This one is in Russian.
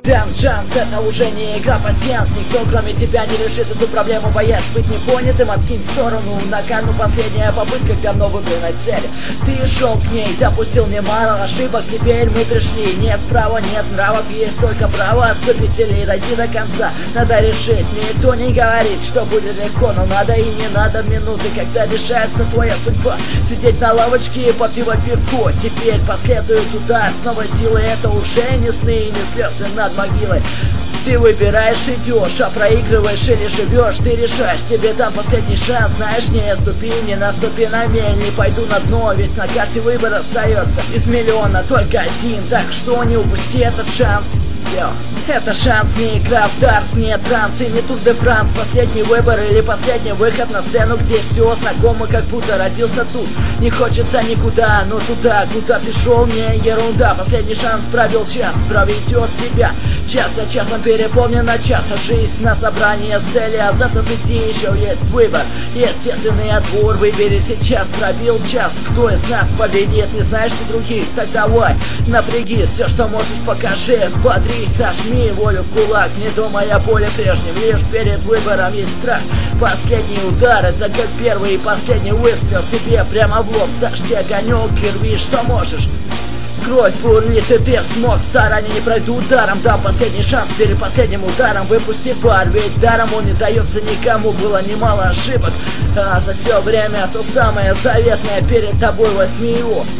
Шанс, это уже не игра, пассианс. Никто кроме тебя не решит эту проблему, боясь быть непонятым. Откинь в сторону на кону последняя попытка давно выбранной цели. Ты шел к ней, допустил немало ошибок. Теперь мы пришли, нет права, нет нравов, есть только право отступить или дойти до конца. Надо решить, никто не говорит, что будет легко, но надо и не надо минуты, когда решается твоя судьба. Сидеть на лавочке и попивать пивко. Теперь последует удар, снова силы, это уже не сны и не слезы над могилой. Ты выбираешь, идешь, а проигрываешь или живешь. Ты решаешь, тебе дам последний шанс. Знаешь, не ступи, не наступи на мель, не пойду на дно, ведь на карте выбор остается из миллиона только один. Так что не упусти этот шанс. Это шанс, не игра в дартс, не транс и не Тур де Франс. Последний выбор или последний выход на сцену, где все знакомо, как будто родился тут. Не хочется никуда, но туда, куда ты шел, не ерунда. Последний шанс провел час, проведет тебя. Час за часом переполнена часа. Жизнь на собрание цели, а завтра впереди еще есть выбор. Естественный отбор, выбери сейчас, пробил час. Кто из нас победит, не знаешь ты других? Так давай, напрягись, все, что можешь, покажи. Взбодрись, сожми волю в кулак, не думай о боли прежнем. Лишь перед выбором есть страх. Последний удар, это как первый и последний выстрел. Тебе прямо в лоб, зажги огонек и рви, что можешь. Кровь бурлит, и ты смог, старания не пройдут даром. Да, последний шанс перед последним ударом. Выпусти пар, ведь даром он не дается никому. Было немало ошибок, а за все время то самое заветное перед тобой возьми его.